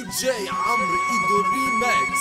جي عمرو ايدو ريماكس.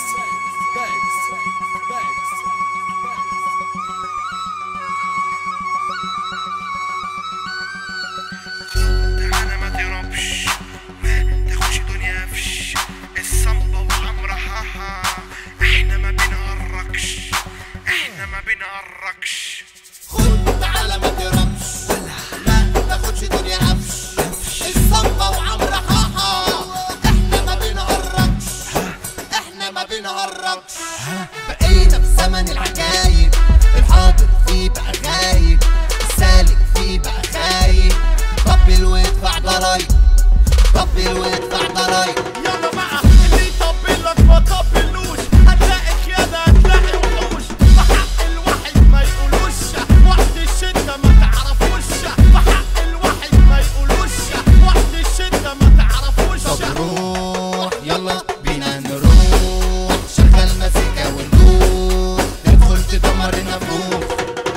تعالى ما تهربش، ما تاخدش دنيا فش، الصنبة وعمرو حاحا، احنا ما بنهركش، احنا ما بنهركش. خد تعالى ما تهربش، ما تاخدش دنيا قفش، الصنبة وعمرو حاحا، احنا ما بنهركش، احنا ما بنهركش. بقينا في زمن العجايب، الحاضر فيه بقى غايب، السالك فيه بقى خايب. طبل وادفع ضرايب، طبل وادفع ضرايب. يلا بقى اللي يطبلك ما طبلوش، هتلاقي خيانة هتلاقي وحوش، بحق الواحد ما يقولوش، وقت الشدة ما تعرفوش، بحق الواحد ما يقولوش، وقت الشدة ما تعرفوش. طب روح يلا بينا نروح، شغل مزيكا وندوخ، ندخل تدمر النفوخ.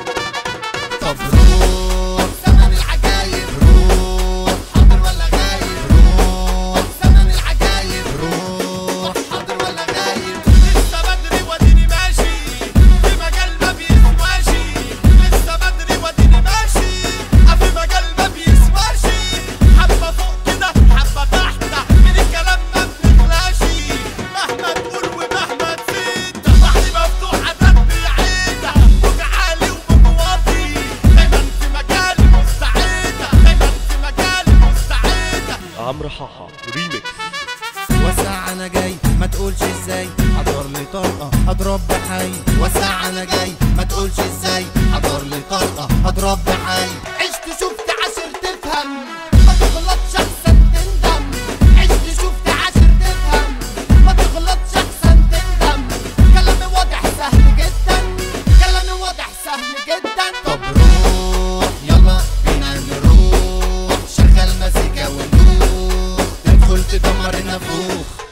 طب روح زمن العجايب، روح حاضر ولا غايب، روح زمن العجايب، روح حاضر ولا غايب. لسه بدري واديني ماشي في مجال ما بيسواشي، لسه بدري واديني ماشي في مجال ما بيسواشي. حبة فوق كده حبة تحت، من الكلام ما بنخلاشي، مهما تقول ومهما تزيد بحري مفتوح عذاب بعيدة، موج عالي ومواطي، دايما في مجالي مستعدة، دايما في مجالي مستعدة. عمرو حاحا ريميكس. وسع انا جاي ما تقولش ازاي، حضر لي طلقه هضرب بحي. وسع انا جاي ما تقولش ازاي، حضر لي طلقه هضرب بحي. عشت شفت عشر تفهم، ما تغلطش احسن تندم. عشت شفت عشر تفهم، ما تغلطش احسن تندم. كلامي واضح سهل جدا، كلامي واضح سهل جدا. طب روح يلا بينا نروح، شغل مزيكا وندوخ، ندخل تدمر النفوخ.